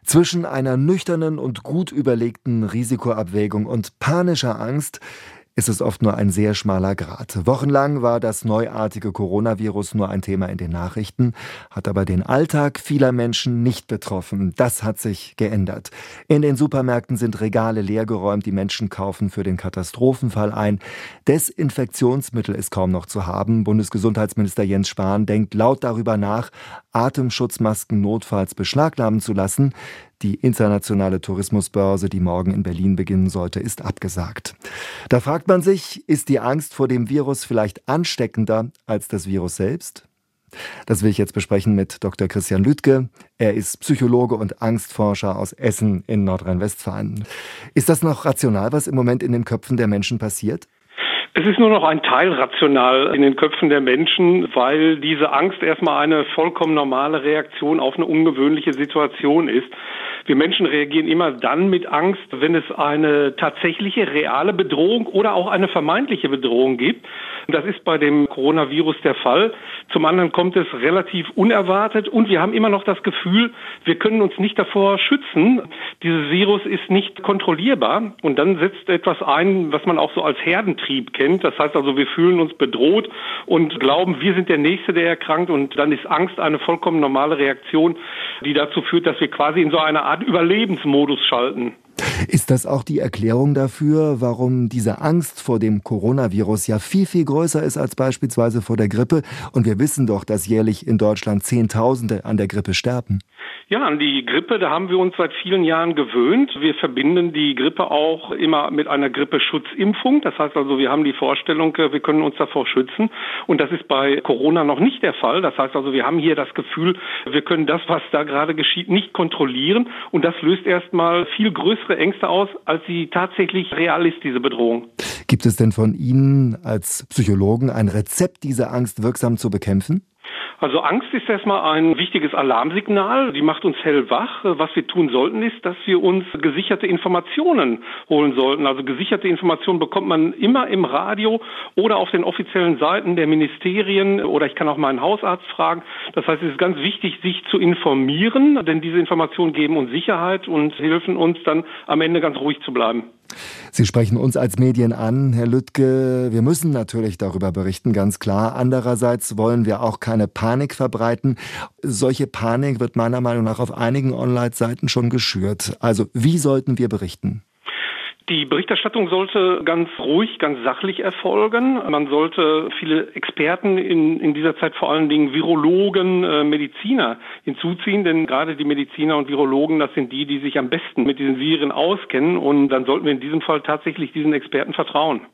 Zwischen einer nüchternen und gut überlegten Risikoabwägung und panischer Angst ist es oft nur ein sehr schmaler Grat. Wochenlang war das neuartige Coronavirus nur ein Thema in den Nachrichten, hat aber den Alltag vieler Menschen nicht betroffen. Das hat sich geändert. In den Supermärkten sind Regale leergeräumt, die Menschen kaufen für den Katastrophenfall ein. Desinfektionsmittel ist kaum noch zu haben. Bundesgesundheitsminister Jens Spahn denkt laut darüber nach, Atemschutzmasken notfalls beschlagnahmen zu lassen. Die internationale Tourismusbörse, die morgen in Berlin beginnen sollte, ist abgesagt. Da fragt man sich, ist die Angst vor dem Virus vielleicht ansteckender als das Virus selbst? Das will ich jetzt besprechen mit Dr. Christian Lüdtke. Er ist Psychologe und Angstforscher aus Essen in Nordrhein-Westfalen. Ist das noch rational, was im Moment in den Köpfen der Menschen passiert? Es ist nur noch ein Teil rational in den Köpfen der Menschen, weil diese Angst erstmal eine vollkommen normale Reaktion auf eine ungewöhnliche Situation ist. Wir Menschen reagieren immer dann mit Angst, wenn es eine tatsächliche, reale Bedrohung oder auch eine vermeintliche Bedrohung gibt. Das ist bei dem Coronavirus der Fall. Zum anderen kommt es relativ unerwartet und wir haben immer noch das Gefühl, wir können uns nicht davor schützen. Dieses Virus ist nicht kontrollierbar und dann setzt etwas ein, was man auch so als Herdentrieb kennt. Das heißt also, wir fühlen uns bedroht und glauben, wir sind der Nächste, der erkrankt, und dann ist Angst eine vollkommen normale Reaktion, die dazu führt, dass wir quasi in so eine Art Überlebensmodus schalten. Ist das auch die Erklärung dafür, warum diese Angst vor dem Coronavirus ja viel, viel größer ist als beispielsweise vor der Grippe? Und wir wissen doch, dass jährlich in Deutschland Zehntausende an der Grippe sterben. Ja, an die Grippe, da haben wir uns seit vielen Jahren gewöhnt. Wir verbinden die Grippe auch immer mit einer Grippeschutzimpfung. Das heißt also, wir haben die Vorstellung, wir können uns davor schützen. Und das ist bei Corona noch nicht der Fall. Das heißt also, wir haben hier das Gefühl, wir können das, was da gerade geschieht, nicht kontrollieren. Und das löst erstmal viel größere Ängste aus, als sie tatsächlich real ist, diese Bedrohung. Gibt es denn von Ihnen als Psychologen ein Rezept, diese Angst wirksam zu bekämpfen? Also Angst ist erstmal ein wichtiges Alarmsignal. Die macht uns hellwach. Was wir tun sollten, ist, dass wir uns gesicherte Informationen holen sollten. Also gesicherte Informationen bekommt man immer im Radio oder auf den offiziellen Seiten der Ministerien, oder ich kann auch meinen Hausarzt fragen. Das heißt, es ist ganz wichtig, sich zu informieren, denn diese Informationen geben uns Sicherheit und helfen uns dann am Ende ganz ruhig zu bleiben. Sie sprechen uns als Medien an, Herr Lüdtke. Wir müssen natürlich darüber berichten, ganz klar. Andererseits wollen wir auch keine Panik verbreiten. Solche Panik wird meiner Meinung nach auf einigen Online-Seiten schon geschürt. Also wie sollten wir berichten? Die Berichterstattung sollte ganz ruhig, ganz sachlich erfolgen. Man sollte viele Experten in dieser Zeit, vor allen Dingen Virologen, Mediziner hinzuziehen, denn gerade die Mediziner und Virologen, das sind die sich am besten mit diesen Viren auskennen, und dann sollten wir in diesem Fall tatsächlich diesen Experten vertrauen.